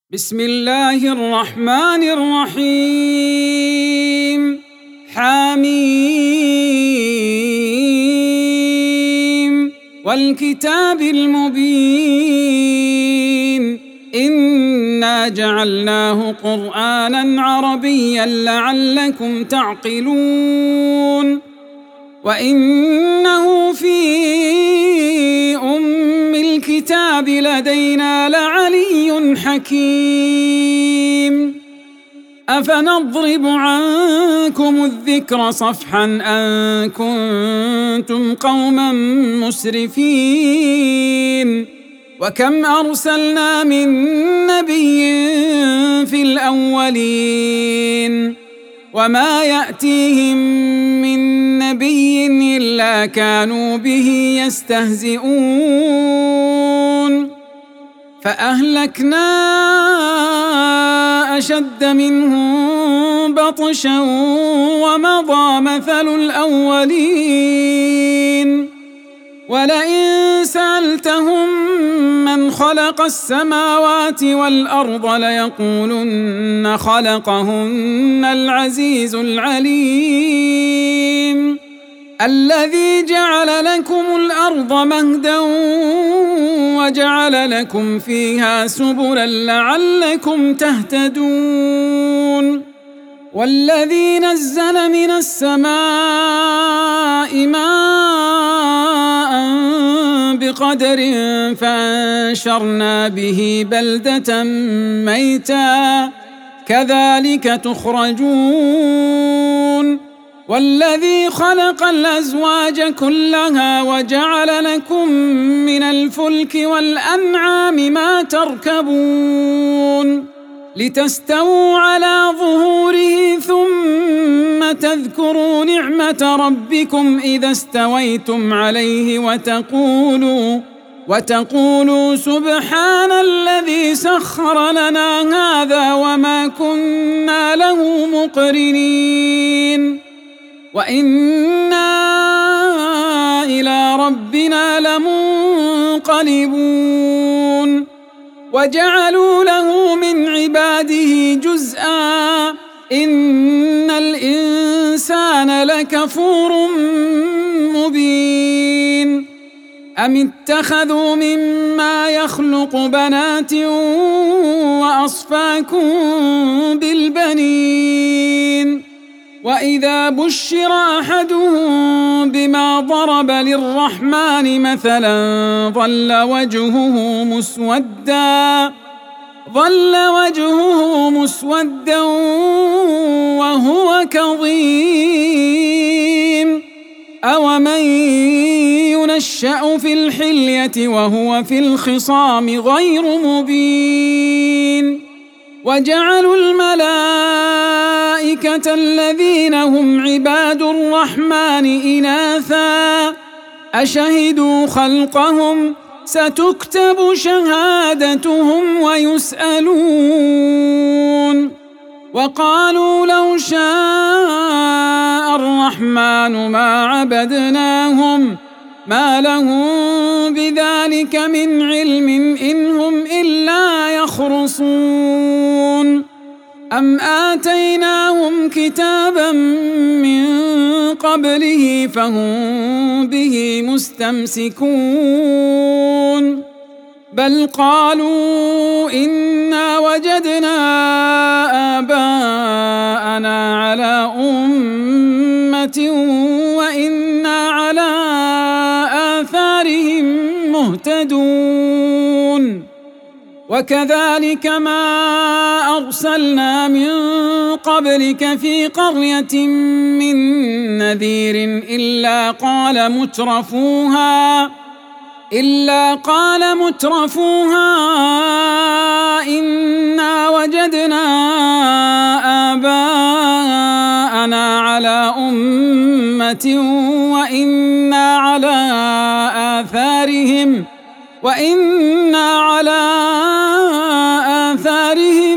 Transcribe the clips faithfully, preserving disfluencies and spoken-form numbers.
بسم الله الرحمن الرحيم حميم والكتاب المبين إنا جعلناه قرآنا عربيا لعلكم تعقلون وإنه في أم الكتاب لدينا لعلي حكيم أفنضرب عنكم الذكر صفحا أن كنتم قوما مسرفين وكم أرسلنا من نبي في الأولين وما يأتيهم من نبي إلا كانوا به يستهزئون فأهلكنا أشد منهم بطشا ومضى مثل الأولين ولئن سألتهم من خلق السماوات والأرض ليقولن خلقهن العزيز العليم الذي جعل لكم الأرض مهدا وجعل لكم فيها سبلا لعلكم تهتدون والذي نزل من السماء ماء بقدر فأنشرنا به بلدة ميتا كذلك تخرجون والذي خلق الأزواج كلها وجعل لكم من الفلك والأنعام ما تركبون لتستووا على ظهوره ثم تذكروا نعمة ربكم إذا استويتم عليه وتقولوا وتقولوا سبحان الذي سخر لنا هذا وما كنا له مقرنين وإنا إلى ربنا لمنقلبون وجعلوا له من عباده جزءا إن الإنسان لكفور مبين أم اتخذوا مما يخلق بنات وأصفاكم بالبنين وإذا بشر أحدهم بما ضرب للرحمن مثلا ظل وجهه مسودا ظل وجهه مسودا وهو كظيم أومن ينشأ في الحلية وهو في الخصام غير مبين وجعلوا الملائكة الذين هم عباد الرحمن إناثا أشهدوا خلقهم ستكتب شهادتهم ويسألون وقالوا لو شاء الرحمن ما عبدناهم ما لهم بذلك من علم إن هم إلا يخرصون أم آتيناهم كتابا من قبله فهم به مستمسكون بل قالوا إنا وجدنا آباءنا على أمة وإنا على آثارهم مهتدون وكذلك ما أرسلنا من قبلك في قرية من نذير إلا قال مترفوها إلا قال مترفوها إنا وجدنا آباءنا على أمة وإنا على آثارهم وإنا على آثارهم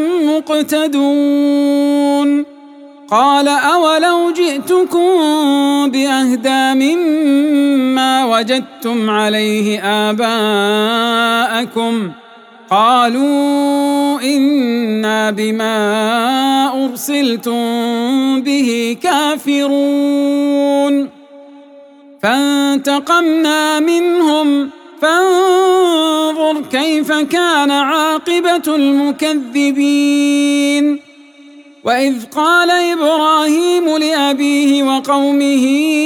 مقتدون قال أولو جئتكم بأهدى مما وجدتم عليه آباءكم قالوا إنا بما أرسلتم به كافرون فانتقمنا منهم فانظر كيف كان عاقبة المكذبين وإذ قال إبراهيم لأبيه وقومه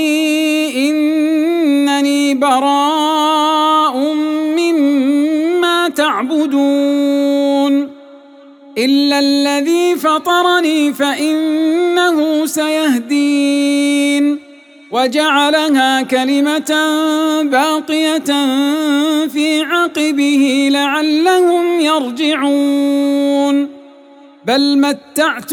إنني براء مما تعبدون إلا الذي فطرني فإنه سيهدين وجعلها كلمة باقية في عقبه لعلهم يرجعون بل متعت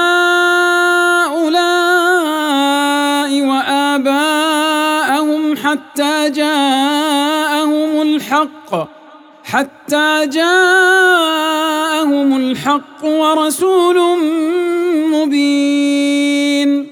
هؤلاء وآباءهم حتى جاءهم الحق حتى جاءهم الحق ورسول مبين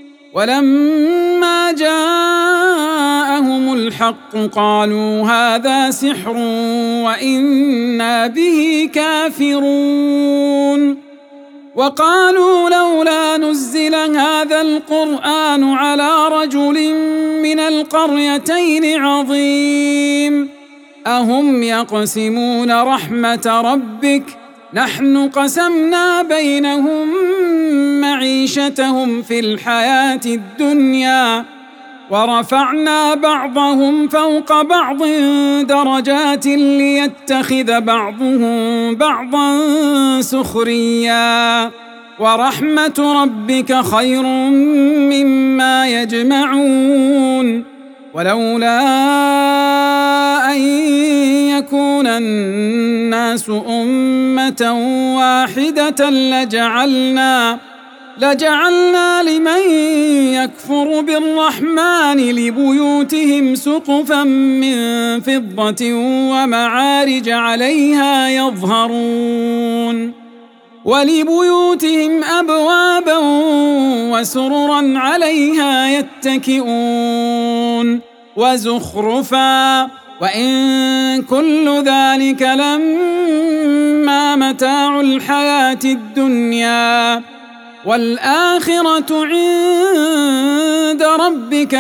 ولما جاءهم الحق قالوا هذا سحر وإنا به كافرون وقالوا لولا نزل هذا القرآن على رجل من القريتين عظيم أهم يقسمون رحمة ربك نحن قسمنا بينهم معيشتهم في الحياة الدنيا ورفعنا بعضهم فوق بعض درجات ليتخذ بعضهم بعضا سخريا ورحمة ربك خير مما يجمعون ولولا أن يكون الناس أمة واحدة لجعلنا لجعلنا لمن يكفر بالرحمن لبيوتهم سقفا من فضة ومعارج عليها يظهرون ولبيوتهم أبوابا وسررا عليها يتكئون وزخرفا وإن كل ذلك لما متاع الحياة الدنيا والآخرة عند ربك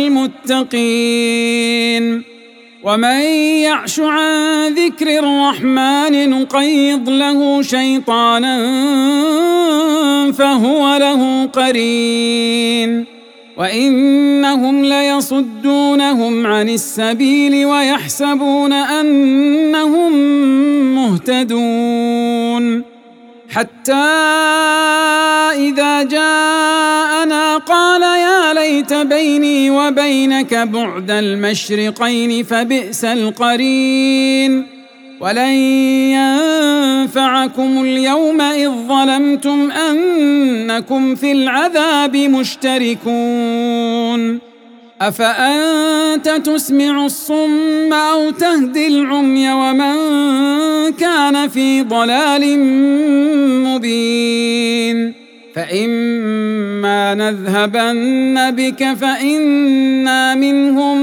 للمتقين ومن يعش عن ذكر الرحمن نقيض له شيطانا فهو له قرين وإنهم ليصدونهم عن السبيل ويحسبون أنهم مهتدون حتى إذا جاءنا قال يا ليت بيني وبينك بعد المشرقين فبئس القرين ولن ينفعكم اليوم إذ ظلمتم أنكم في العذاب مشتركون أفأنت تسمع الصم أو تهدي العمي ومن كان في ضلال مبين فإما نذهبن بك فإنا منهم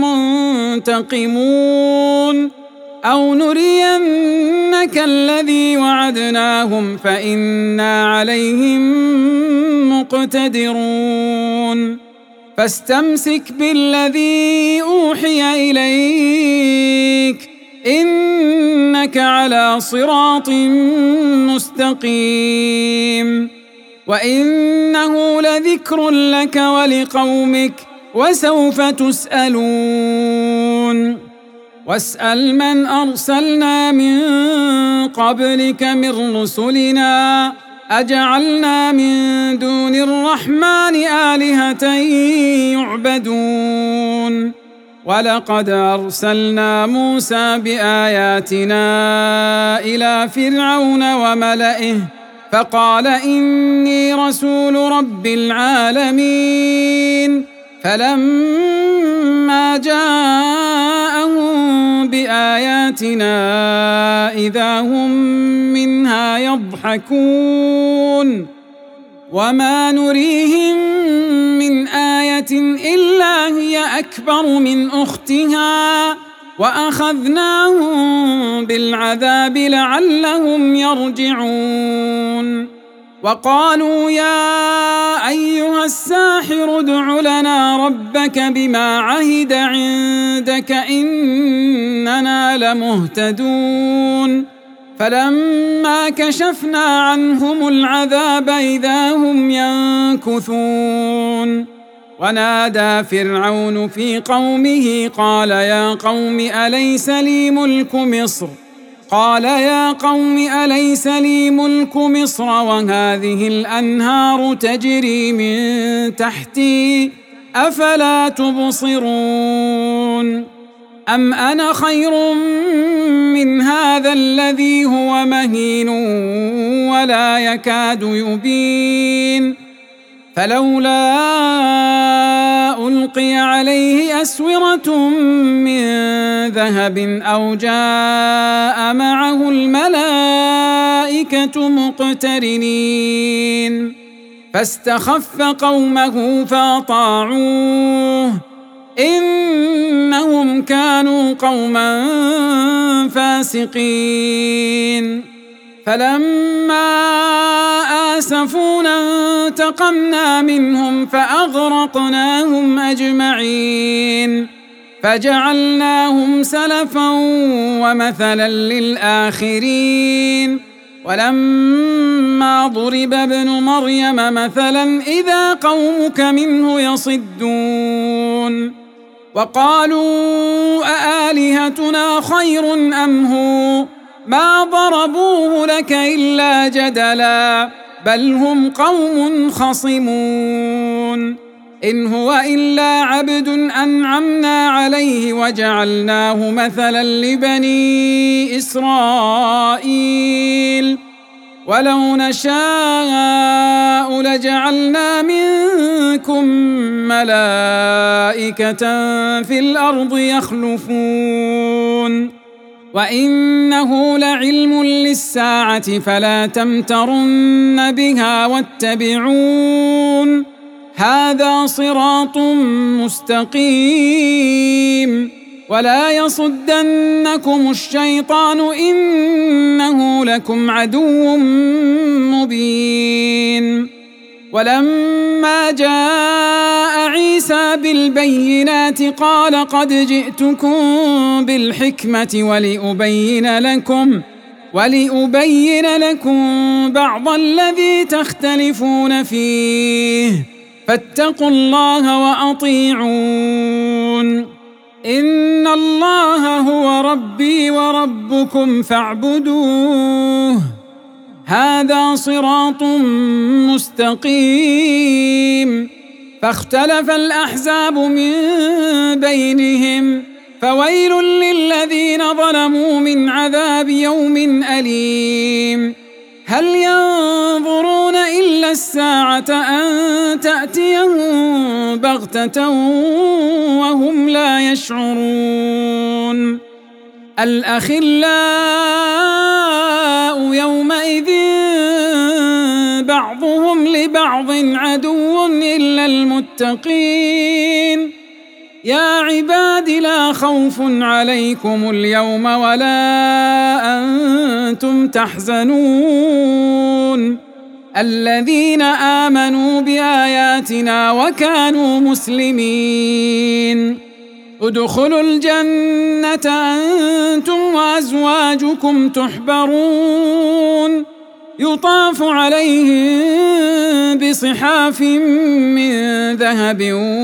منتقمون أو نرينك الذي وعدناهم فإنا عليهم مقتدرون فاستمسك بالذي أوحي إليك إنك على صراط مستقيم وإنه لذكر لك ولقومك وسوف تسألون واسأل من أرسلنا من قبلك من رسلنا أجعلنا من دون الرحمن آلهة يعبدون ولقد أرسلنا موسى بآياتنا إلى فرعون وملئه فقال إني رسول رب العالمين فلما جاءهم بآياتنا إذا هم منها يضحكون وما نريهم من آية إلا هي أكبر من أختها وأخذناهم بالعذاب لعلهم يرجعون وقالوا يا أيها الساحر ادع لنا ربك بما عهد عندك إننا لمهتدون فلما كشفنا عنهم العذاب إذا هم ينكثون ونادى فرعون في قومه قال يا قوم أليس لي ملك مصر قال يا قوم أليس لي ملك مصر وهذه الأنهار تجري من تحتي أفلا تبصرون أم أنا خير من هذا الذي هو مهين ولا يكاد يبين فلولا ألقي عليه أسورة من ذهب أو جاء معه الملائكة مقترنين فاستخف قومه فأطاعوه إنهم كانوا قوما فاسقين فلما آسفونا انتقمنا منهم فأغرقناهم أجمعين فجعلناهم سلفا ومثلا للآخرين ولما ضرب ابن مريم مثلا إذا قومك منه يصدون وقالوا أآلهتنا خير أم هو ما ضربوه لك إلا جدلا بل هم قوم خصمون إن هو إلا عبد أنعمنا عليه وجعلناه مثلا لبني إسرائيل ولو نشاء لجعلنا منكم ملائكة في الأرض يخلفون وإنه لعلم للساعة فلا تمترن بها واتبعون هذا صراط مستقيم ولا يصدنكم الشيطان إنه لكم عدو مبين ولما جاء عيسى بالبينات قال قد جئتكم بالحكمة ولأبين لكم ولأبين لكم بعض الذي تختلفون فيه فاتقوا الله وأطيعون إن الله هو ربي وربكم فاعبدوه هذا صراط مستقيم فاختلف الأحزاب من بينهم فويل للذين ظلموا من عذاب يوم أليم هل ينظرون إلا الساعة أن تأتيهم بغتة وهم لا يشعرون الأخلاء يومئذ بعضهم لبعض عدو إلا المتقين يا عباد لا خوف عليكم اليوم ولا أنتم تحزنون الذين آمنوا بآياتنا وكانوا مسلمين ادخلوا الجنة أنتم وأزواجكم تحبرون يطاف عليهم بصحاف من ذهب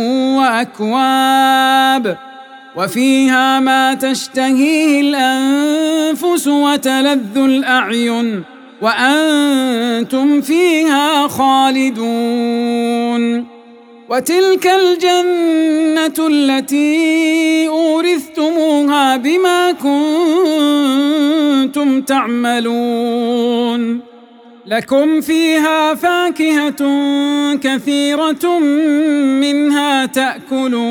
وأكواب وفيها ما تشتهيه الأنفس وتلذ الأعين وأنتم فيها خالدون وتلك الجنة التي أورثتموها بما كنتم تعملون لكم فيها فاكهة كثيرة منها تأكلون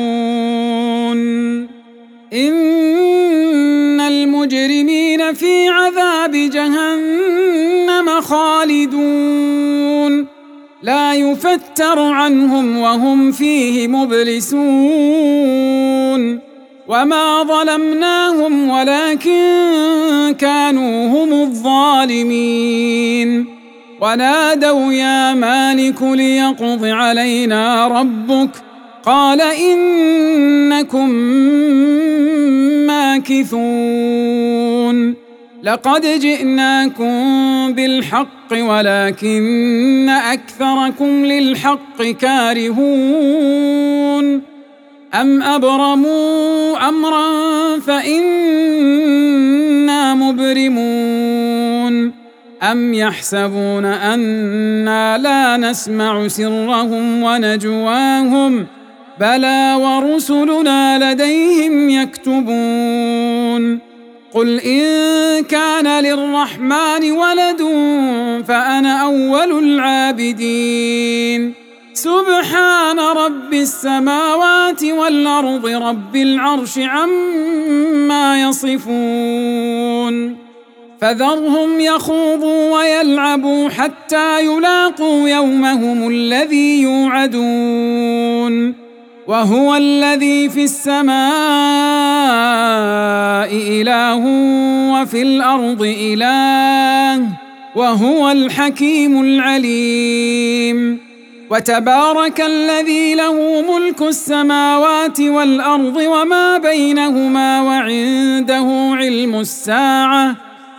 إن المجرمين في عذاب جهنم خالدون لا يفتر عنهم وهم فيه مبلسون وما ظلمناهم ولكن كانوا هم الظالمين ونادوا يا مالك ليقض علينا ربك قال إنكم ماكثون لقد جئناكم بالحق ولكن أكثركم للحق كارهون أم أبرموا أمرا فإنا مبرمون أم يحسبون أنا لا نسمع سرهم ونجواهم بلى ورسلنا لديهم يكتبون قل إن كان للرحمن ولد فأنا أول العابدين سبحان رب السماوات والأرض رب العرش عما يصفون فذرهم يخوضوا ويلعبوا حتى يلاقوا يومهم الذي يوعدون وهو الذي في السماء إله وفي الأرض إله وهو الحكيم العليم وتبارك الذي له ملك السماوات والأرض وما بينهما وعنده علم الساعة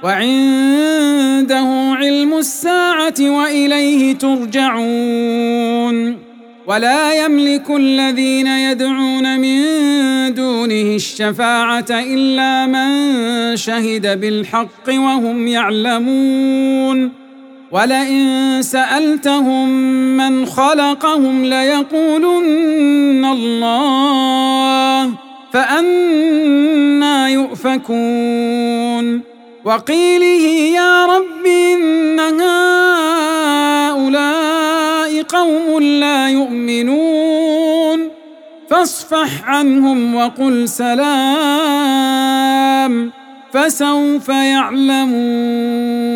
وعنده علم الساعة وإليه ترجعون ولا يملك الذين يدعون من دونه الشفاعة إلا من شهد بالحق وهم يعلمون ولئن سألتهم من خلقهم ليقولن الله فأنى يؤفكون وقيله يا رب إن هؤلاء قوم لا يؤمنون فاصفح عنهم وقل سلام فسوف يعلمون.